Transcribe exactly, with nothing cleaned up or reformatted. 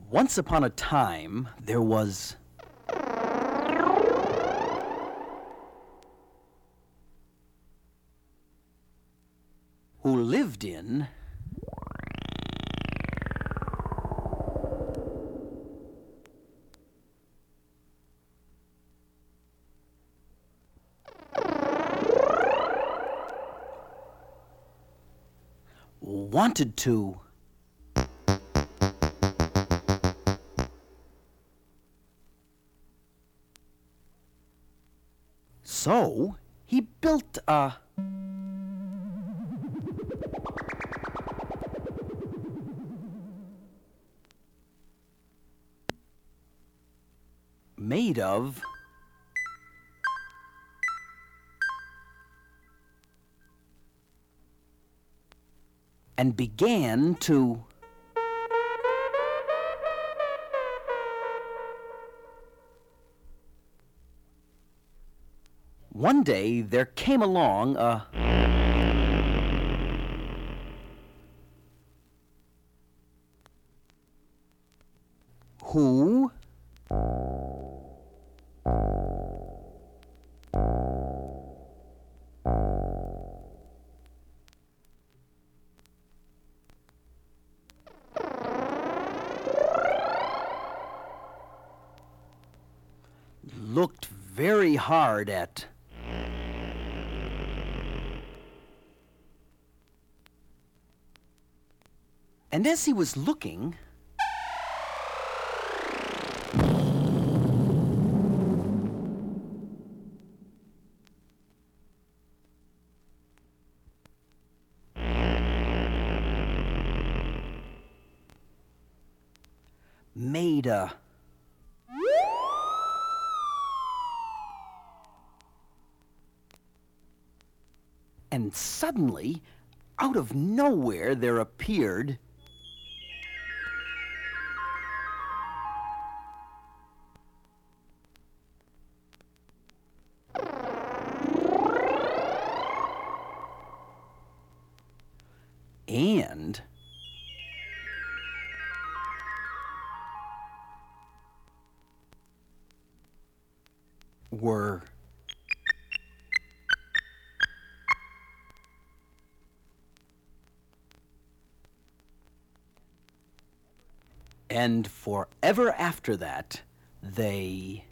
Once upon a time, there was who lived in wanted to so he built a made of and began to one day there came along a who looked very hard at and as he was looking, made a and suddenly, out of nowhere, there appeared and were and forever after that, they